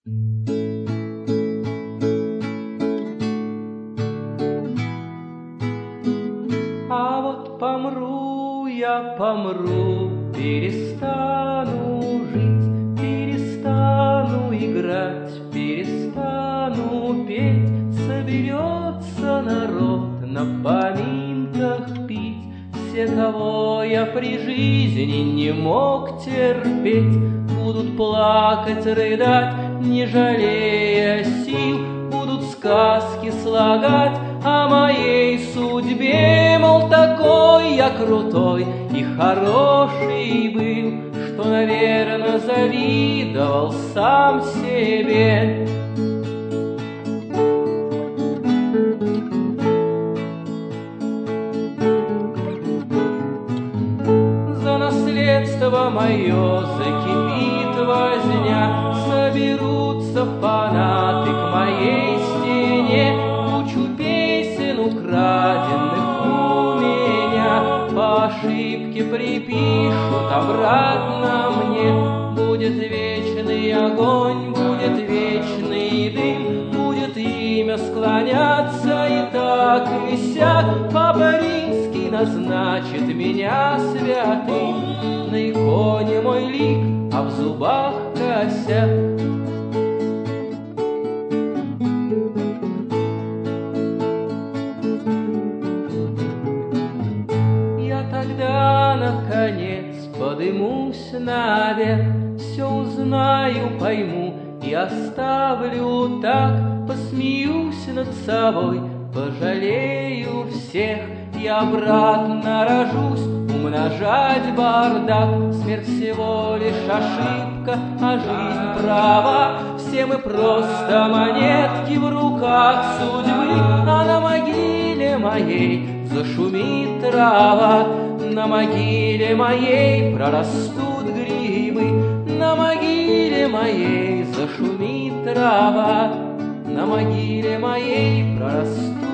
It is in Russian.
А вот помру я, помру, перестану жить, перестану играть, перестану петь. Соберется народ на поминках пить. Все, кого я при жизни не мог терпеть, будут плакать, рыдать, не жалея сил, будут сказки слагать о моей судьбе, мол, такой я крутой и хороший был, что, наверное, завидовал сам себе. За наследство мое закипит возня, соберутся фанаты к моей стене, кучу песен украденных у меня по ошибке припишут обратно мне. Будет вечный огонь, будет вечный дым, будет имя склоняться и так и сяк. Папа Римский назначит меня святым, на иконе мой лик, а в зубах косяк. Я тогда, наконец, подымусь наверх, все узнаю, пойму и оставлю так, посмеюсь над собой, пожалею всех и обратно рожусь умножать бардак. Смерть всего лишь ошибка, а жизнь права. Все мы просто монетки в руках судьбы, а на могиле моей зашумит трава, на могиле моей прорастут грибы, на могиле моей зашумит трава, на могиле моей прорастут